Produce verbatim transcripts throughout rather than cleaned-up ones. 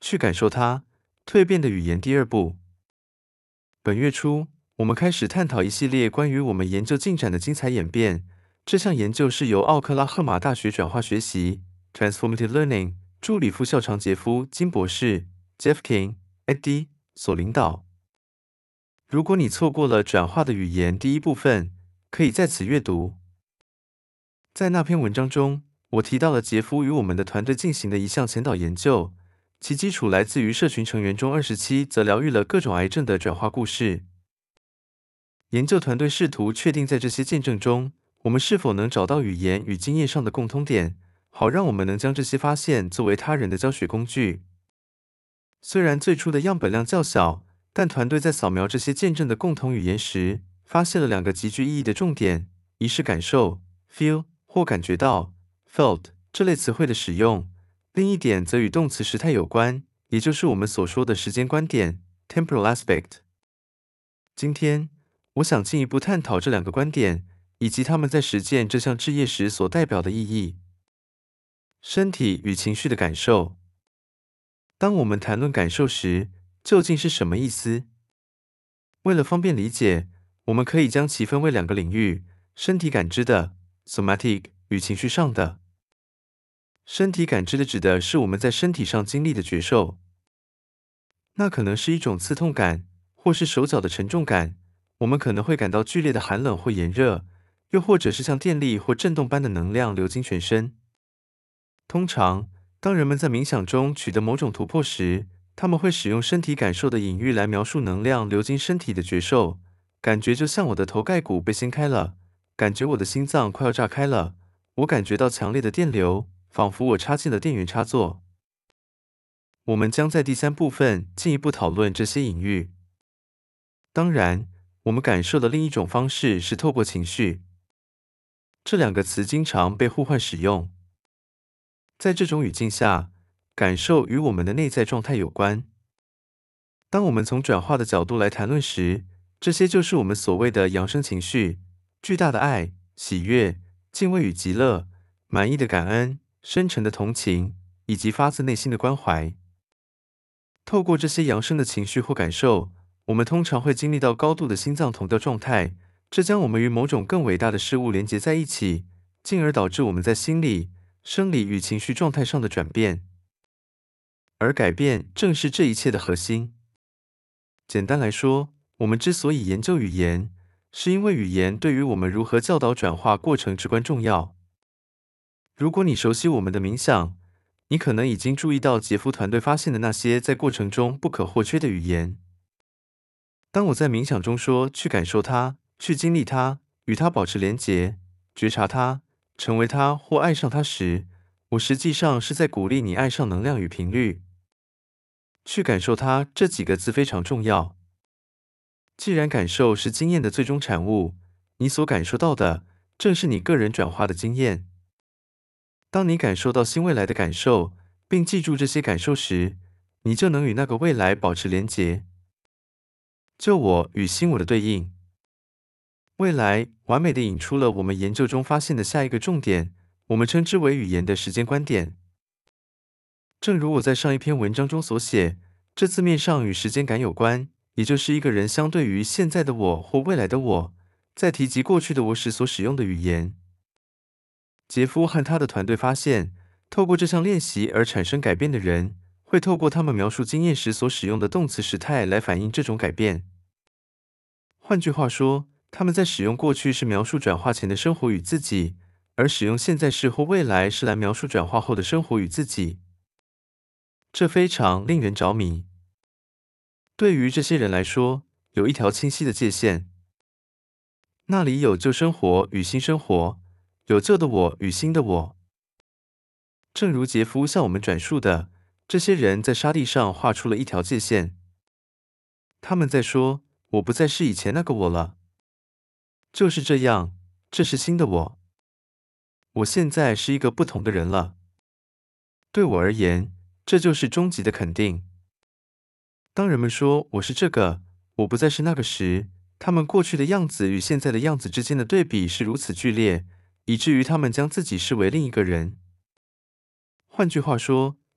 去感受它，蜕变的语言第二部。本月初，我们开始探讨一系列关于我们研究进展的精彩演变。这项研究是由奥克拉荷马大学转化学习 （Transformative Learning） 助理副校长杰夫·金博士 （Jeff King，Ed D） 所领导。如果你错过了转化的语言第一部分，可以在此阅读。在那篇文章中，我提到了杰夫与我们的团队进行的一项前导研究，其基础来自于社群成员中二十七则疗愈了各种癌症的转化故事。研究团队试图确定在这些见证中，我们是否能找到语言与经验上的共通点，好让我们能将这些发现作为他人的教学工具。虽然最初的样本量较小，但团队在扫描这些见证的共同语言时，发现了两个极具意义的重点：一是感受 （feel） 或感觉到 （felt） 这类词汇的使用，另一点则与动词时态有关，也就是我们所说的时间观点 （temporal aspect）。今天，我想进一步探讨这两个观点，以及他们在实践这项志业时所代表的意义。身体与情绪的感受。当我们谈论感受时，究竟是什么意思？为了方便理解，我们可以将其分为两个领域：身体感知的 （somatic） 与情绪上的。身体感知的指的是我们在身体上经历的觉受，那可能是一种刺痛感，或是手脚的沉重感。我们可能会感到剧烈的寒冷或炎热，又或者是像电力或震动般的能量流经全身。通常，当人们在冥想中取得某种突破时，他们会使用身体感受的隐喻来描述能量流经身体的觉受。感觉就像我的头盖骨被掀开了，感觉我的心脏快要炸开了，我感觉到强烈的电流，仿佛我插进了电源插座。我们将在第三部分进一步讨论这些隐喻。当然，我们感受的另一种方式是透过情绪。这两个词经常被互换使用。在这种语境下，感受与我们的内在状态有关。当我们从转化的角度来谈论时，这些就是我们所谓的扬升情绪：巨大的爱、喜悦、敬畏与极乐、满意的感恩、深沉的同情，以及发自内心的关怀。透过这些扬升的情绪或感受，我们通常会经历到高度的心脏同调状态，这将我们与某种更伟大的事物连结在一起，进而导致我们在心理、生理与情绪状态上的转变。而改变正是这一切的核心。简单来说，我们之所以研究语言，是因为语言对于我们如何教导转化过程至关重要。如果你熟悉我们的冥想，你可能已经注意到杰夫团队发现的那些在过程中不可或缺的语言。当我在冥想中说去感受它、去经历它、与它保持连结、觉察它、成为它或爱上它时，我实际上是在鼓励你爱上能量与频率。去感受它这几个字非常重要。既然感受是经验的最终产物，你所感受到的正是你个人转化的经验。当你感受到新未来的感受，并记住这些感受时，你就能与那个未来保持连结。旧我与新我的对应。未来完美地引出了我们研究中发现的下一个重点，我们称之为语言的时间观点。正如我在上一篇文章中所写，这字面上与时间感有关，也就是一个人相对于现在的我或未来的我，在提及过去的我时所使用的语言。杰夫和他的团队发现，透过这项练习而产生改变的人，会透过他们描述经验时所使用的动词时态来反映这种改变。换句话说，他们在使用过去是描述转化前的生活与自己，而使用现在式或未来是来描述转化后的生活与自己。这非常令人着迷。对于这些人来说，有一条清晰的界限，那里有旧生活与新生活，有旧的我与新的我。正如杰夫向我们转述的，这些人在沙地上画出了一条界限。他们在说，我不再是以前那个我了。就是这样，这是新的我。我现在是一个不同的人了。对我而言，这就是终极的肯定。当人们说我是这个，我不再是那个时，他们过去的样子与现在的样子之间的对比是如此剧烈，以至于他们将自己视为另一个人。换句话说，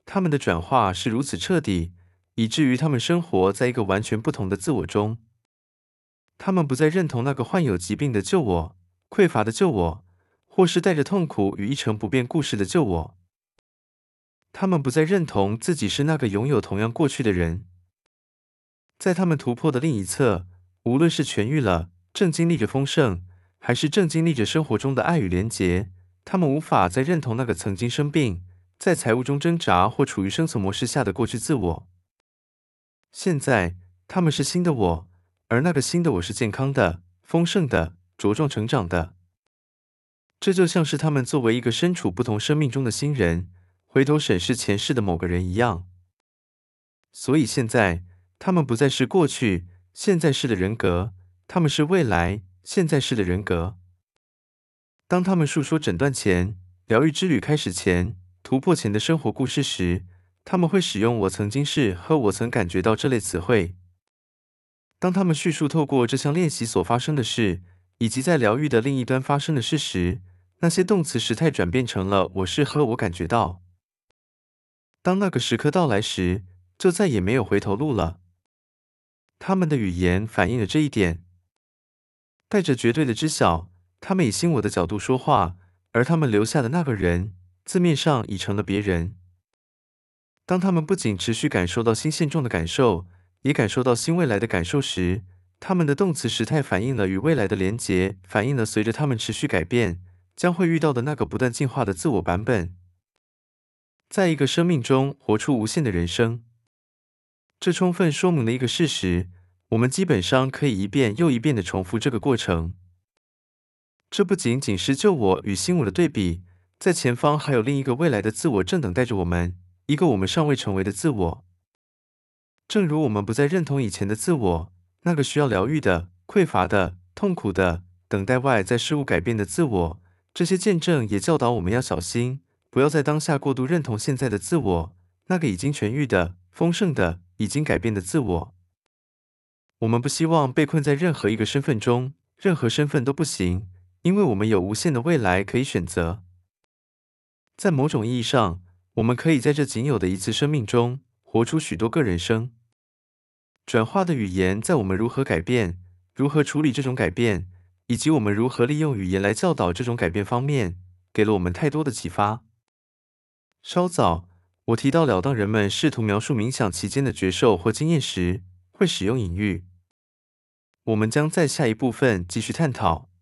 他们的转化是如此彻底，以至于他们生活在一个完全不同的自我中。他们不再认同那个患有疾病的旧我、匮乏的旧我，或是带着痛苦与一成不变故事的旧我。他们不再认同自己是那个拥有同样过去的人。在他们突破的另一侧，无论是痊愈了，正经历着丰盛，还是正经历着生活中的爱与连结，他们无法再认同那个曾经生病，在财务中挣扎或处于生存模式下的过去自我。现在，他们是新的我，而那个新的我是健康的、丰盛的、茁壮成长的。这就像是他们作为一个身处不同生命中的新人，回头审视前世的某个人一样。所以现在，他们不再是过去、现在式的人格，他们是未来、现在式的人格。当他们述说诊断前、疗愈之旅开始前、突破前的生活故事时，他们会使用“我曾经是”和“我曾感觉到”这类词汇。当他们叙述透过这项练习所发生的事，以及在疗愈的另一端发生的事时，那些动词时态转变成了“我是”和“我感觉到”。当那个时刻到来时，就再也没有回头路了。他们的语言反映了这一点，带着绝对的知晓，他们以新我的角度说话，而他们留下的那个人，字面上已成了别人。当他们不仅持续感受到新现状的感受，也感受到新未来的感受时，他们的动词时态反映了与未来的连结，反映了随着他们持续改变，将会遇到的那个不断进化的自我版本。在一个生命中活出无限的人生。这充分说明了一个事实，我们基本上可以一遍又一遍地重复这个过程。这不仅仅是旧我与新我的对比，在前方还有另一个未来的自我正等待着我们，一个我们尚未成为的自我。正如我们不再认同以前的自我，那个需要疗愈的、匮乏的、痛苦的、等待外在事物改变的自我，这些见证也教导我们要小心，不要在当下过度认同现在的自我，那个已经痊愈的、丰盛的、已经改变的自我。我们不希望被困在任何一个身份中，任何身份都不行，因为我们有无限的未来可以选择。在某种意义上，我们可以在这仅有的一次生命中，活出许多个人生。转化的语言在我们如何改变，如何处理这种改变，以及我们如何利用语言来教导这种改变方面，给了我们太多的启发。稍早，我提到了当人们试图描述冥想期间的觉受或经验时，会使用隐喻。我们将在下一部分继续探讨。